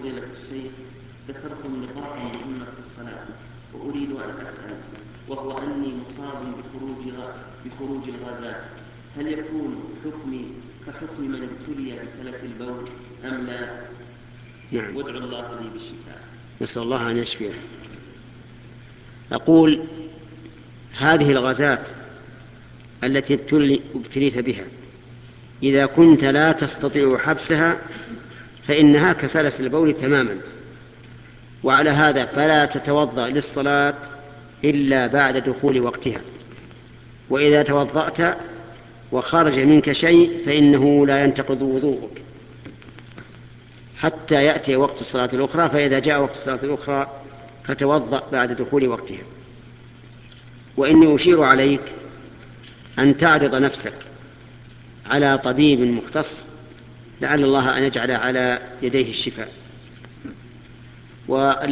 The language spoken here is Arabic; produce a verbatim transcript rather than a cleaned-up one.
فضيلة الشيخ ذكرتم نقاطا مهمة في الصلاة وأريد أن أسأل، وهو أني مصاب بخروج بخروج الغازات، هل يكون حكمي كحكم من ابتلي بسلس البول أم لا؟ نعم. وادعو الله لي بالشفاء. نسأل الله أن يشفيه. أقول هذه الغازات التي ابتليت بها إذا كنت لا تستطيع حبسها فإنها كسلس البول تماما، وعلى هذا فلا تتوضأ للصلاة إلا بعد دخول وقتها، وإذا توضأت وخرج منك شيء فإنه لا ينتقض وضوءك حتى يأتي وقت الصلاة الأخرى، فإذا جاء وقت الصلاة الأخرى فتوضأ بعد دخول وقتها. وإني أشير عليك أن تعرض نفسك على طبيب مختص لعل الله أن يجعل على يديه الشفاء.